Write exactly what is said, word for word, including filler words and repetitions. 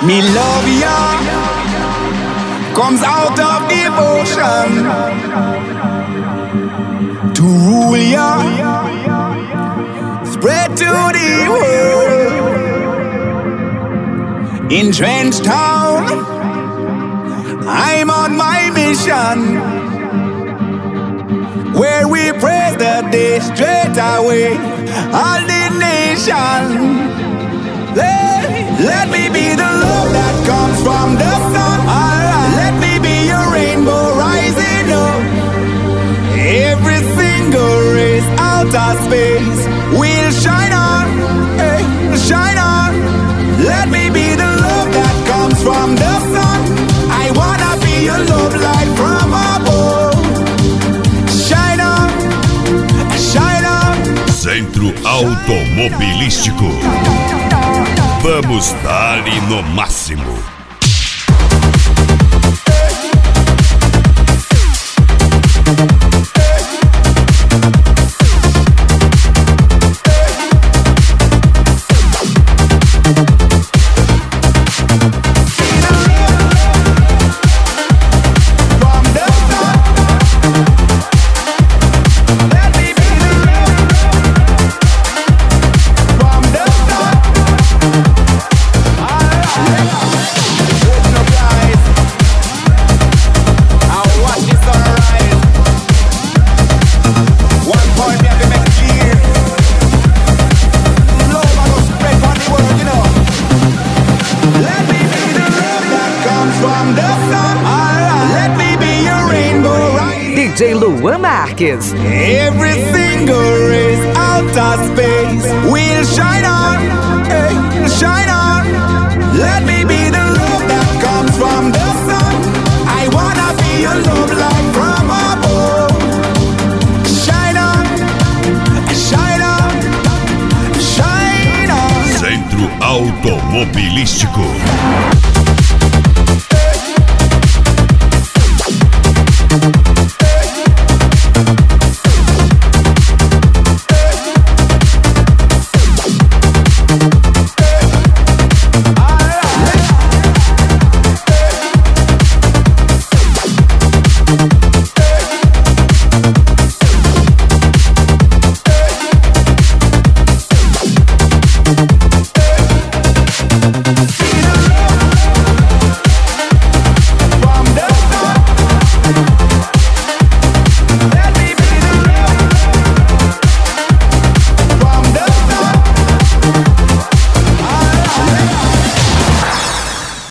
Me love ya comes out of devotion to rule ya, spread to the world. In Trench Town, I'm on my mission, where we praise the day straight away, all the nation. Let, let me be the love that comes from the sun. Alright. Let me be your rainbow rising up. Every single race out of space will shine on, hey, shine on. Let me be the love that comes from the sun. I wanna be your love light from above. Shine on, shine on. Centro Automobilístico. Vamos dar-lhe no máximo. D J Luan Marques. Every single race out of space will shine on, hey, shine on. Let me be the love that comes from the sun. I wanna be your love light from above. Shine on, shine on, shine on. Centro Automobilístico.